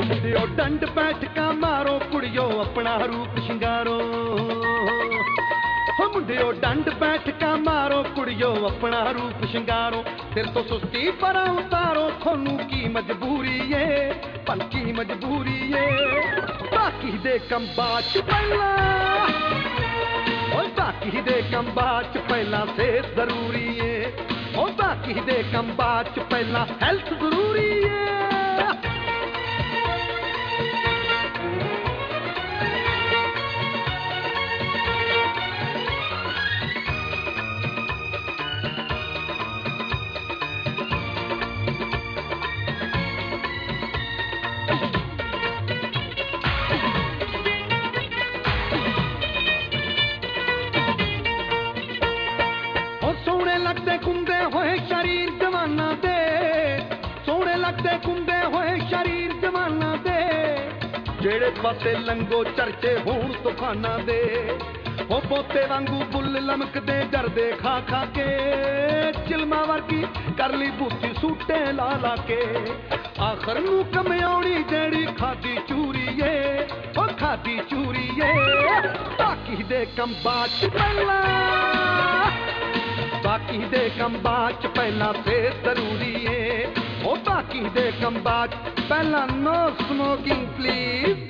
ਮੁੰਡਿਓ ਡੰਡ ਬੈਠਕਾਂ ਮਾਰੋ, ਕੁੜੀਓ ਆਪਣਾ ਰੂਪ ਸ਼ਿੰਗਾਰੋ। ਹੋ ਮੁੰਡਿਓ ਡੰਡ ਬੈਠਕਾਂ ਮਾਰੋ, ਕੁੜੀਓ ਆਪਣਾ ਰੂਪ ਸ਼ਿੰਗਾਰੋ। ਸਿਰ ਤੋਂ ਸੁਸਤੀ ਪਰਾਂ ਉਤਾਰੋ, ਤੁਹਾਨੂੰ ਕੀ ਮਜਬੂਰੀ ਏ, ਭਲ ਕੀ ਮਜਬੂਰੀ ਏ। ਬਾਕੀ ਦੇ ਕੰਮ ਬਾਅਦ ਚ ਪਹਿਲਾਂ, ਓਏ ਬਾਕੀ ਦੇ ਕੰਮ ਬਾਅਦ ਚ ਪਹਿਲਾਂ ਸਿਹਤ ਜ਼ਰੂਰੀ ਏ। ਓ ਬਾਕੀ ਦੇ ਕੰਮ ਬਾਅਦ ਚ ਪਹਿਲਾਂ ਹੈਲਥ ਜ਼ਰੂਰੀ ਏ। ਕੁੰਦੇ ਹੋਏ ਸ਼ਰੀਰ ਜਵਾਨਾਂ ਦੇ, ਸੋਹਣੇ ਲੱਗਦੇ ਕੁੰਦੇ ਹੋਏ ਸ਼ਰੀਰ ਜਵਾਨਾਂ ਦੇ। ਜਿਹੜੇ ਪਾਸੇ ਲੰਗੋ ਚਰਚੇ ਹੋਣ ਤੂਫਾਨਾਂ ਦੇ। ਉਹ ਪੋਤੇ ਵਾਂਗੂ ਬੁੱਲ ਲਮਕਦੇ ਡਰਦੇ ਖਾ ਖਾ ਕੇ। ਚਿਲਮਾ ਵਰਗੀ ਕਰ ਲਈ ਬੂਥੀ ਸੂਟੇ ਲਾ ਲਾ ਕੇ। ਆਖਰ ਨੂੰ ਕਮਿਆਉਣੀ ਜਿਹੜੀ ਖਾਦੀ ਚੂਰੀ ਏ, ਉਹ ਖਾਦੀ ਚੂਰੀ ਏ। ਬਾਕੀ ਦੇ ਕੰਮ ਬਾਅਦ ਚ ਪਹਿਲਾਂ, ਬਾਕੀ ਦੇ ਕੰਮ ਬਾਅਦ ਚ ਪਹਿਲਾਂ ਸਿਹਤ ਜ਼ਰੂਰੀ ਏ। ਉਹ ਬਾਕੀ ਦੇ ਕੰਮ ਬਾਅਦ ਪਹਿਲਾਂ ਨੋ ਸਮੋਕਿੰਗ ਪਲੀਜ਼।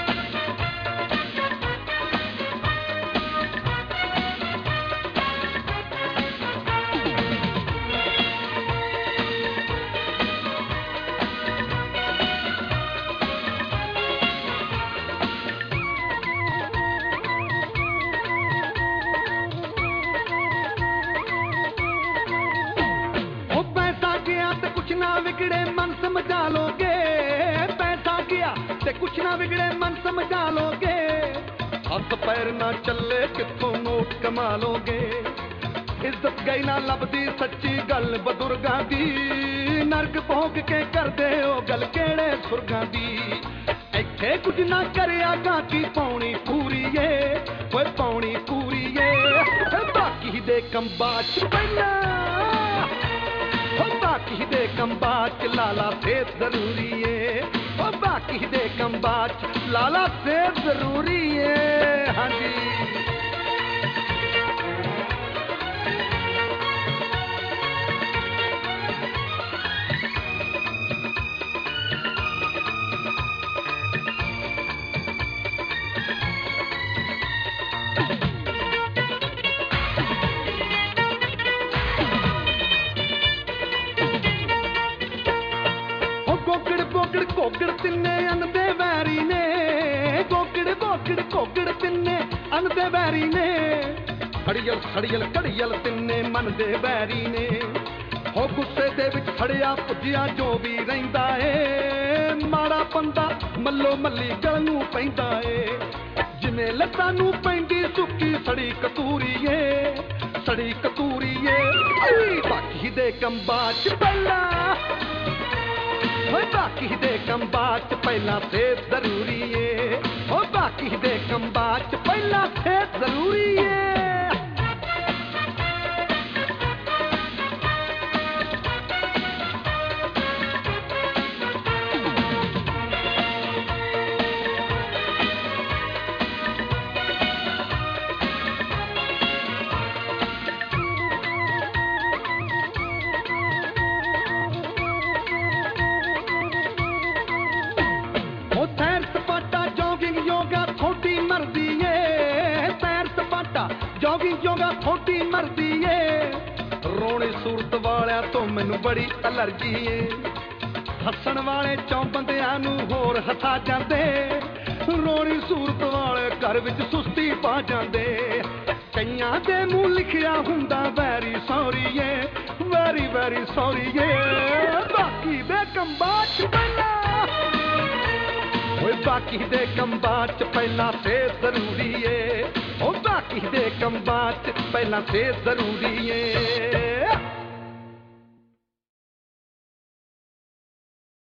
ਵਿਗੜੇ ਮਨ ਸਮਝਾ ਲੋਗੇ, ਪੈਸਾ ਗਿਆ ਤੇ ਕੁਛ ਨਾ ਵਿਗੜੇ ਮਨ ਸਮਝਾ ਲੋਗੇ। ਹੱਥ ਪੈਰ ਨਾ ਚੱਲੇ ਕਿੱਥੋਂ ਨੋਟ ਕਮਾ ਲੋਗੇ। ਇੱਜ਼ਤ ਗਈ ਨਾ ਲੱਭਦੀ ਸੱਚੀ ਗੱਲ ਬਜ਼ੁਰਗਾਂ ਦੀ। ਨਰਕ ਭੋਗ ਕੇ ਕਰਦੇ ਹੋ ਗੱਲ ਕਿਹੜੇ ਸੁਰਗਾਂ ਦੀ। ਇੱਥੇ ਕੁਝ ਨਾ ਕਰਿਆ ਗਾਤੀ ਪਾਉਣੀ ਪੂਰੀ ਏ, ਓਏ ਪਾਉਣੀ ਪੂਰੀ ਏ। ਬਾਕੀ ਦੇ ਕੰਮ ਬਾਅਦ ਚ ਪਹਿਲਾਂ, ਬਾਕੀ ਦੇ ਕੰਮ ਬਾਅਦ ਚ ਲਾਲਾ ਸਿਹਤ ਜ਼ਰੂਰੀ ਏ। ਉਹ ਬਾਕੀ ਦੇ ਕੰਮ ਬਾਅਦ ਚ ਲਾਲਾ ਸਿਹਤ ਜ਼ਰੂਰੀ ਏ। ਹਾਂਜੀ ਘੋਗੜ ਤਿੰਨੇ ਅੰਨ ਦੇ ਵੈਰੀ ਨੇ। ਗੋਗੜ ਬੋਗੜ ਘੋਗੜ ਤਿੰਨੇ ਅੰਨ ਦੇ ਵੈਰੀ ਨੇ। ਹੜੀਅਲ ਸੜੀਅਲ ਘੜੀਅਲ ਤਿੰਨੇ ਮਨ ਦੇ ਵੈਰੀ ਨੇ। ਹੋ ਗੁੱਸੇ ਦੇ ਵਿੱਚ ਫੜਿਆ ਭੁੱਜਿਆ ਜੋ ਵੀ ਰਹਿੰਦਾ ਏ। ਮਾੜਾ ਬੰਦਾ ਮੱਲੋ ਮੱਲੀ ਗਲ ਨੂੰ ਪੈਂਦਾ ਏ। ਜਿਵੇਂ ਲੱਤਾਂ ਨੂੰ ਪੈਂਦੀ ਸੁੱਕੀ ਸੜੀ ਕਤੂਰੀ ਏ, ਸੜੀ ਕਤੂਰੀ ਏ। ਬਾਕੀ ਦੇ ਕੰਮ ਬਾਅਦ ਚ ਪਹਿਲਾਂ, ਬਾਕੀ ਦੇ ਕੰਮ ਬਾਅਦ ਚ ਪਹਿਲਾਂ ਸਿਹਤ ਜ਼ਰੂਰੀ ਏ। ਉਹ ਬਾਕੀ ਦੇ ਕੰਮ ਬਾਅਦ ਚ ਪਹਿਲਾਂ ਸਿਹਤ ਜ਼ਰੂਰੀ ਏ। ਜੋਗਿੰਗ ਯੋਗਾ ਥੋੜੀ ਮਰਦੀ ਏ। ਰੋਣੀ ਸੂਰਤ ਵਾਲਿਆਂ ਤੋਂ ਮੈਨੂੰ ਬੜੀ ਅਲਰਜੀ ਏ। ਹੱਸਣ ਵਾਲੇ ਚੌਂ ਬੰਦਿਆਂ ਨੂੰ ਹੋਰ ਹਸਾ ਜਾਂਦੇ। ਰੋਣੀ ਸੂਰਤ ਵਾਲੇ ਘਰ ਵਿੱਚ ਸੁਸਤੀ ਪਾ ਜਾਂਦੇ। ਕਈਆਂ ਦੇ ਮੂੰਹ ਲਿਖਿਆ ਹੁੰਦਾ ਵੈਰੀ ਸੌਰੀ ਏ, ਵੈਰੀ ਵੈਰੀ ਸੌਰੀ ਏ। ਬਾਕੀ ਦੇ ਕੰਮ ਬਾਅਦ ਚ ਪਹਿਲਾਂ, ਓਏ ਬਾਕੀ ਦੇ ਕੰਮ ਬਾਅਦ ਚ ਪਹਿਲਾਂ ਸਿਹਤ ਜ਼ਰੂਰੀ ਏ। ਉਹ ਬਾਕੀ ਦੇ ਕੰਮ ਬਾਅਦ ਚ ਪਹਿਲਾਂ ਸਿਹਤ ਜ਼ਰੂਰੀ ਏ।